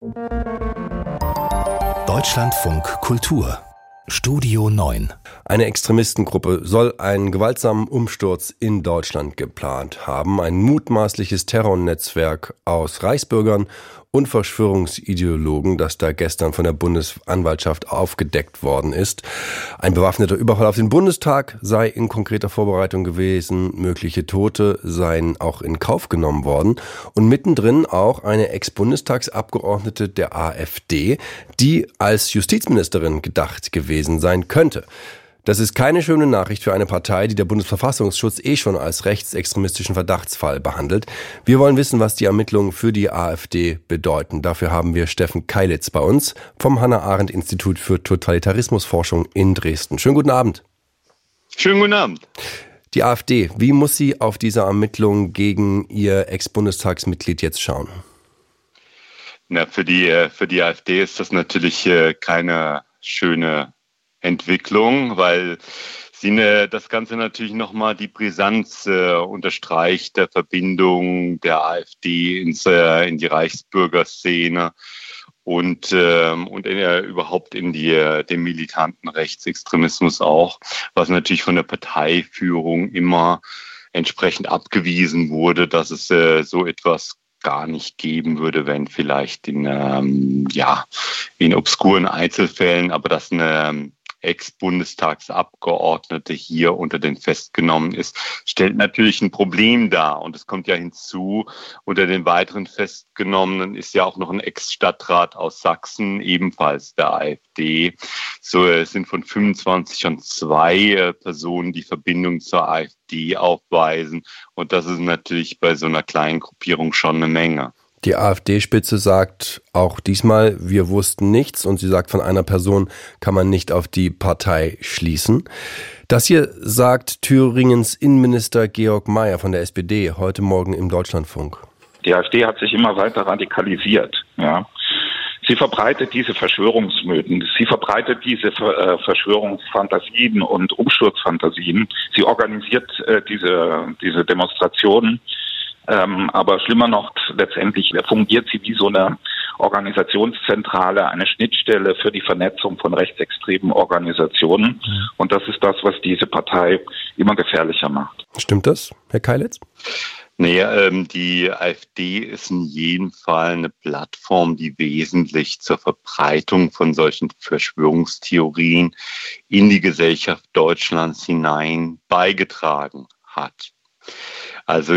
Deutschlandfunk Kultur Studio 9. Eine Extremistengruppe soll einen gewaltsamen Umsturz in Deutschland geplant haben. Ein mutmaßliches Terrornetzwerk aus Reichsbürgern und Verschwörungsideologen, das da gestern von der Bundesanwaltschaft aufgedeckt worden ist. Ein bewaffneter Überfall auf den Bundestag sei in konkreter Vorbereitung gewesen. Mögliche Tote seien auch in Kauf genommen worden. Und mittendrin auch eine Ex-Bundestagsabgeordnete der AfD, die als Justizministerin gedacht gewesen sein könnte. Das ist keine schöne Nachricht für eine Partei, die der Bundesverfassungsschutz schon als rechtsextremistischen Verdachtsfall behandelt. Wir wollen wissen, was die Ermittlungen für die AfD bedeuten. Dafür haben wir Steffen Keilitz bei uns vom Hannah-Arendt-Institut für Totalitarismusforschung in Dresden. Schönen guten Abend. Schönen guten Abend. Die AfD, wie muss sie auf diese Ermittlungen gegen ihr Ex-Bundestagsmitglied jetzt schauen? Na, für die AfD ist das natürlich keine schöne Entwicklung, weil sie das Ganze natürlich nochmal die Brisanz unterstreicht der Verbindung der AfD in die Reichsbürgerszene und überhaupt in den militanten Rechtsextremismus auch, was natürlich von der Parteiführung immer entsprechend abgewiesen wurde, dass es so etwas gar nicht geben würde, wenn vielleicht in obskuren Einzelfällen, aber dass eine Ex-Bundestagsabgeordnete hier unter den Festgenommen ist, stellt natürlich ein Problem dar. Und es kommt ja hinzu, unter den weiteren Festgenommenen ist ja auch noch ein Ex-Stadtrat aus Sachsen, ebenfalls der AfD. So, es sind von 25 schon 2 Personen, die Verbindung zur AfD aufweisen. Und das ist natürlich bei so einer kleinen Gruppierung schon eine Menge. Die AfD-Spitze sagt auch diesmal, wir wussten nichts, und sie sagt, von einer Person kann man nicht auf die Partei schließen. Das hier sagt Thüringens Innenminister Georg Mayer von der SPD heute Morgen im Deutschlandfunk. Die AfD hat sich immer weiter radikalisiert. Ja. Sie verbreitet diese Verschwörungsmythen, sie verbreitet diese Verschwörungsfantasien und Umsturzfantasien. Sie organisiert diese Demonstrationen. Aber schlimmer noch, letztendlich fungiert sie wie so eine Organisationszentrale, eine Schnittstelle für die Vernetzung von rechtsextremen Organisationen. Und das ist das, was diese Partei immer gefährlicher macht. Stimmt das, Herr Keilitz? Naja, die AfD ist in jedem Fall eine Plattform, die wesentlich zur Verbreitung von solchen Verschwörungstheorien in die Gesellschaft Deutschlands hinein beigetragen hat. Also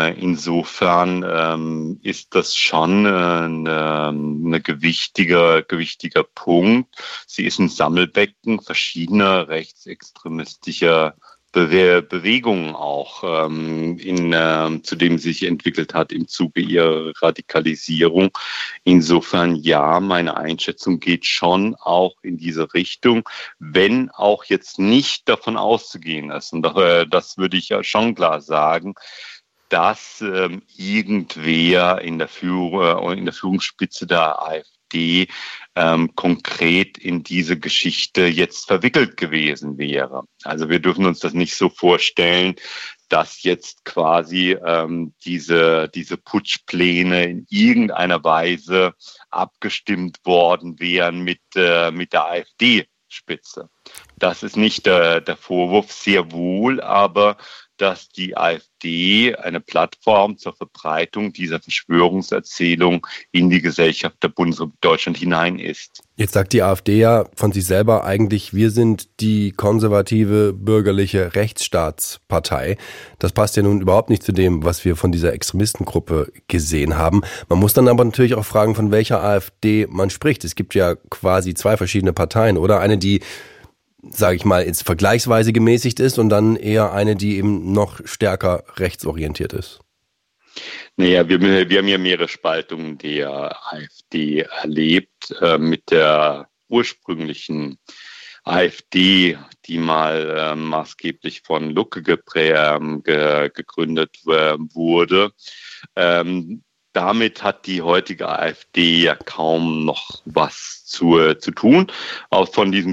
insofern ist das schon ein gewichtiger Punkt. Sie ist ein Sammelbecken verschiedener rechtsextremistischer Bewegungen auch, zu dem sie sich entwickelt hat im Zuge ihrer Radikalisierung. Insofern ja, meine Einschätzung geht schon auch in diese Richtung, wenn auch jetzt nicht davon auszugehen ist. Und das würde ich ja schon klar sagen, dass irgendwer in der Führungsspitze der AfD konkret in diese Geschichte jetzt verwickelt gewesen wäre. Also wir dürfen uns das nicht so vorstellen, dass jetzt quasi diese Putschpläne in irgendeiner Weise abgestimmt worden wären mit der AfD-Spitze. Das ist nicht der Vorwurf, sehr wohl, aber dass die AfD eine Plattform zur Verbreitung dieser Verschwörungserzählung in die Gesellschaft der Bundesrepublik Deutschland hinein ist. Jetzt sagt die AfD ja von sich selber eigentlich, wir sind die konservative bürgerliche Rechtsstaatspartei. Das passt ja nun überhaupt nicht zu dem, was wir von dieser Extremistengruppe gesehen haben. Man muss dann aber natürlich auch fragen, von welcher AfD man spricht. Es gibt ja quasi 2 verschiedene Parteien, oder? Eine, die, sage ich mal, jetzt vergleichsweise gemäßigt ist, und dann eher eine, die eben noch stärker rechtsorientiert ist. Naja, wir haben ja mehrere Spaltungen der AfD erlebt, mit der ursprünglichen AfD, die mal maßgeblich von Lucke gegründet wurde. Damit hat die heutige AfD ja kaum noch was zu tun. Auch von diesen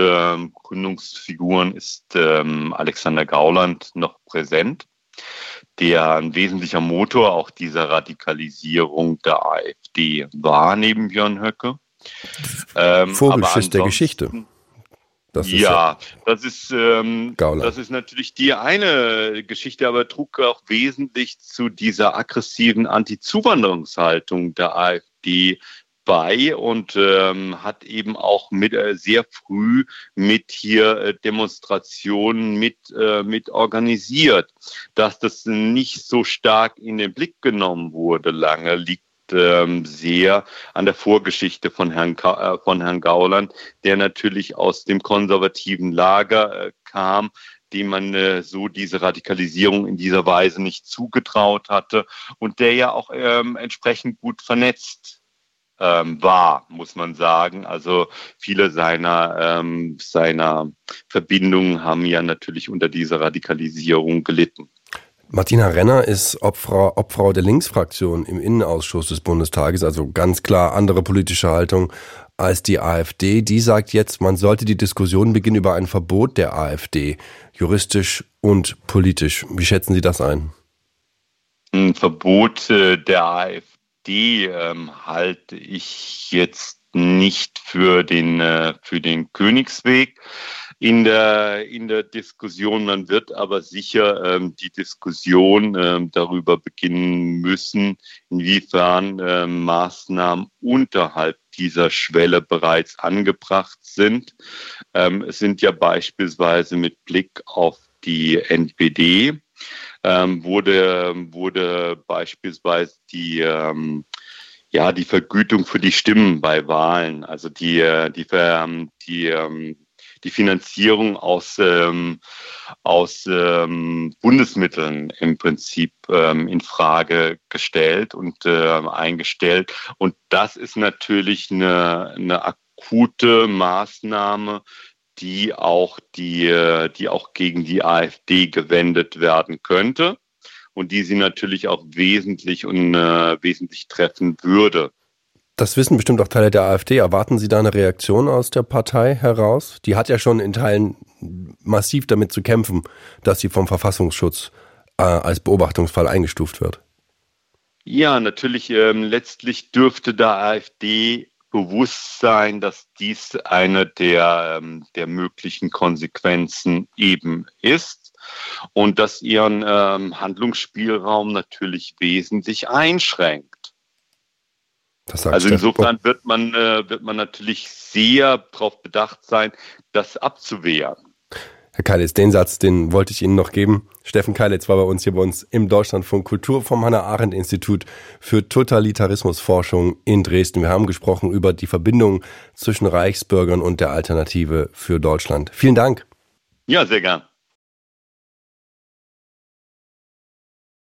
Gründungsfiguren ist Alexander Gauland noch präsent. der ein wesentlicher Motor auch dieser Radikalisierung der AfD war, neben Björn Höcke. Vogelschiss der Geschichte. Das ist natürlich die eine Geschichte, aber trug auch wesentlich zu dieser aggressiven Anti-Zuwanderungshaltung der AfD bei und hat eben auch sehr früh mit hier Demonstrationen mit organisiert. Dass das nicht so stark in den Blick genommen wurde lange, liegt sehr an der Vorgeschichte von Herrn Gauland, der natürlich aus dem konservativen Lager kam, dem man so diese Radikalisierung in dieser Weise nicht zugetraut hatte und der ja auch entsprechend gut vernetzt war, muss man sagen. Also viele seiner Verbindungen haben ja natürlich unter dieser Radikalisierung gelitten. Martina Renner ist Obfrau der Linksfraktion im Innenausschuss des Bundestages, also ganz klar andere politische Haltung als die AfD. Die sagt jetzt, man sollte die Diskussion beginnen über ein Verbot der AfD, juristisch und politisch. Wie schätzen Sie das ein? Ein Verbot der AfD halte ich jetzt nicht für den Königsweg in der Diskussion. Man wird aber sicher die Diskussion darüber beginnen müssen, inwiefern Maßnahmen unterhalb dieser Schwelle bereits angebracht sind. Es sind ja beispielsweise mit Blick auf die NPD wurde beispielsweise die Vergütung für die Stimmen bei Wahlen, also die Finanzierung aus Bundesmitteln im Prinzip in Frage gestellt und eingestellt. Und das ist natürlich eine akute Maßnahme, die auch gegen die AfD gewendet werden könnte und die sie natürlich auch wesentlich treffen würde. Das wissen bestimmt auch Teile der AfD. Erwarten Sie da eine Reaktion aus der Partei heraus? Die hat ja schon in Teilen massiv damit zu kämpfen, dass sie vom Verfassungsschutz als Beobachtungsfall eingestuft wird. Ja, natürlich. Letztlich dürfte der AfD bewusst sein, dass dies eine der möglichen Konsequenzen eben ist und das ihren Handlungsspielraum natürlich wesentlich einschränkt. Also insofern wird man natürlich sehr darauf bedacht sein, das abzuwehren. Herr Keilitz, den Satz, den wollte ich Ihnen noch geben. Steffen Keilitz war bei uns im Deutschlandfunk Kultur vom Hannah-Arendt-Institut für Totalitarismusforschung in Dresden. Wir haben gesprochen über die Verbindung zwischen Reichsbürgern und der Alternative für Deutschland. Vielen Dank. Ja, sehr gern.